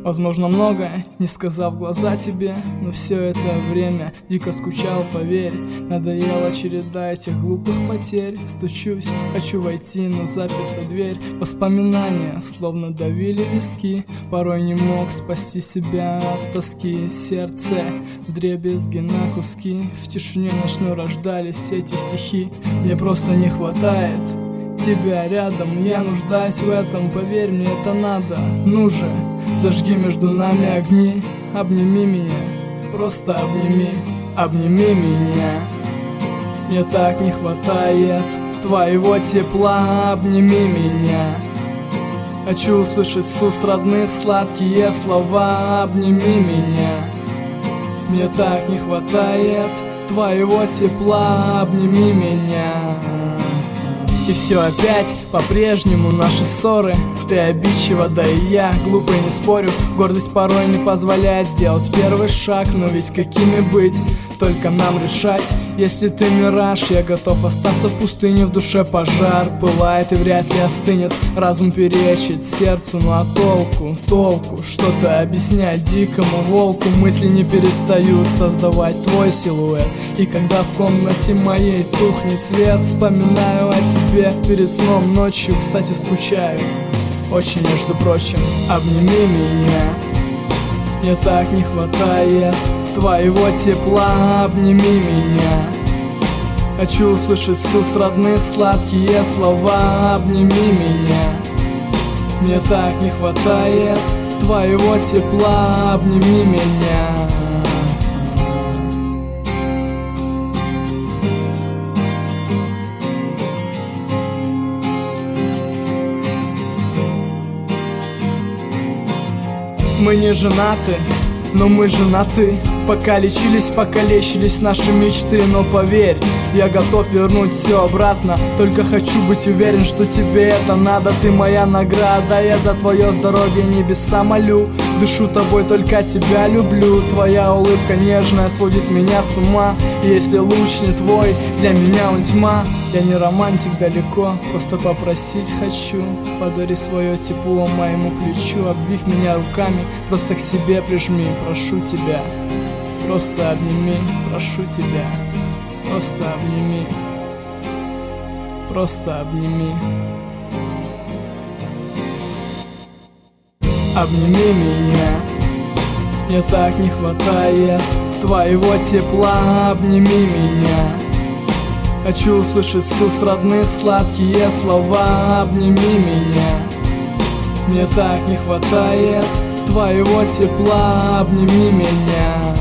Возможно, многое не сказав в глаза тебе, но все это время дико скучал, поверь. Надоела череда этих глупых потерь. Стучусь, хочу войти, но заперта дверь. Воспоминания словно давили виски. Порой не мог спасти себя от тоски. Сердце вдребезги на куски. В тишине ночной рождались эти стихи. Мне просто не хватает тебя рядом, я нуждаюсь в этом, поверь мне, это надо. Ну же, зажги между нами огни, обними меня, просто обними, обними меня. Мне так не хватает твоего тепла, обними меня. Хочу услышать с уст родных сладкие слова, обними меня. Мне так не хватает твоего тепла, обними меня. И все опять по-прежнему наши ссоры. Ты обидчива, да и я глупо не спорю. Гордость порой не позволяет сделать первый шаг. Но ведь какими быть, только нам решать. Если ты мираж, я готов остаться в пустыне. В душе пожар пылает и вряд ли остынет. Разум перечит сердцу, ну а толку что-то объяснять дикому волку. Мысли не перестают создавать твой силуэт. И когда в комнате моей тухнет свет, вспоминаю о тебе перед сном ночью. Кстати, скучаю очень, между прочим, обними меня. Мне так не хватает твоего тепла, обними меня. Хочу услышать с уст родных сладкие слова, обними меня. Мне так не хватает твоего тепла, обними меня. Мы не женаты, но мы женаты. Пока лечились, покалечились наши мечты. Но поверь, я готов вернуть все обратно. Только хочу быть уверен, что тебе это надо. Ты моя награда, я за твое здоровье небеса молю. Дышу тобой, только тебя люблю. Твоя улыбка нежная сводит меня с ума. И если луч не твой, для меня он тьма. Я не романтик далеко, просто попросить хочу. Подари свое тепло моему плечу. Обвив меня руками, просто к себе прижми. Прошу тебя, просто обними, прошу тебя, просто обними, просто обними. Обними меня. Мне так не хватает твоего тепла, обними меня. Хочу услышать с уст родных сладкие слова, обними меня. Мне так не хватает твоего тепла, обними меня.